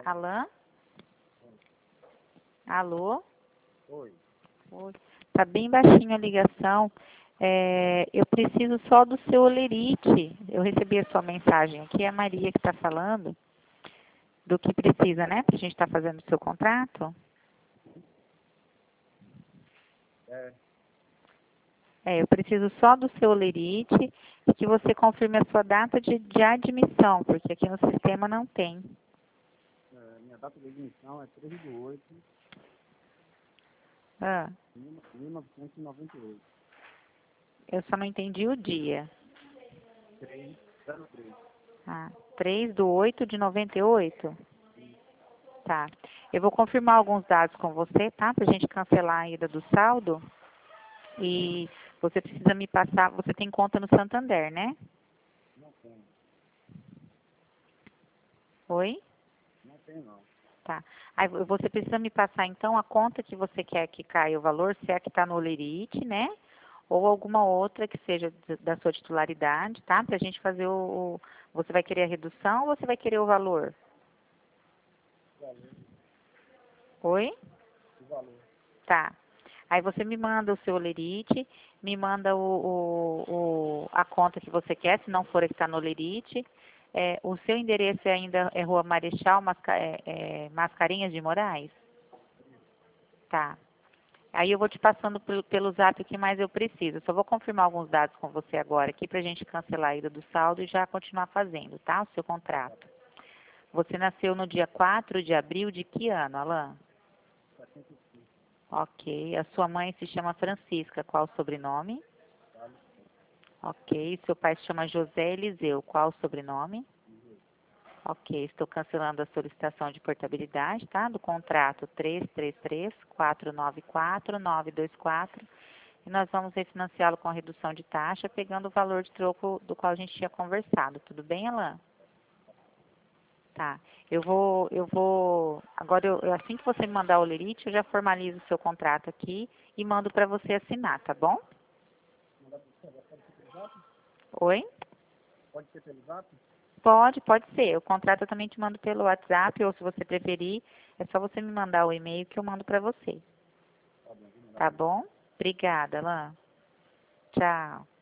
Alain? Alô? Oi. Oi. Tá bem baixinho a ligação. Eu preciso só do seu olerite. Eu recebi a sua mensagem aqui, é a Maria que está falando. Do que precisa, né? Pra gente estar fazendo o seu contrato. Eu preciso só do seu olerite e que você confirme a sua data de admissão, porque aqui no sistema não tem. Minha data de admissão é 3/8 Ah, de 1998. eu só não entendi o dia. 3/03. 3/8 de 98? Tá. Eu vou confirmar alguns dados com você, tá? Pra gente cancelar a ida do saldo. E você precisa me passar, você tem conta no Santander, né? Não tenho. Oi? Não tenho, não. Tá. Aí você precisa me passar, então, a conta que você quer que caia o valor, se é a que está no Olerite, né? Ou alguma outra que seja da sua titularidade, tá? Pra gente fazer Você vai querer a redução ou você vai querer o valor? O valor. Oi? O valor. Tá. Aí você me manda o seu Olerite, me manda a conta que você quer, se não for a que está no Olerite. O seu endereço ainda é Rua Marechal Mascarenhas de Moraes? Tá. Aí eu vou te passando pelo zap o que mais eu preciso. Só vou confirmar alguns dados com você agora aqui para a gente cancelar a ida do saldo e já continuar fazendo, tá? O seu contrato. Você nasceu no dia 4 de abril de que ano, Alain? 75. Ok. A sua mãe se chama Francisca. Qual o sobrenome? Vale. Ok. Seu pai se chama José Eliseu. Qual o sobrenome? Ok. Estou cancelando a solicitação de portabilidade, tá? Do contrato 333-494-924. E nós vamos refinanciá-lo com redução de taxa, pegando o valor de troco do qual a gente tinha conversado. Tudo bem, Alain? Tá. Agora, assim que você me mandar o lerite, eu já formalizo o seu contrato aqui e mando para você assinar, tá bom? Pode ser pelo zap? Oi? Pode ser pelo zap? Pode ser. O contrato eu também te mando pelo WhatsApp, ou se você preferir, é só você me mandar o e-mail que eu mando para você. Tá bom, vou mandar Tá pra você. bom? Obrigada, Alain. Tchau.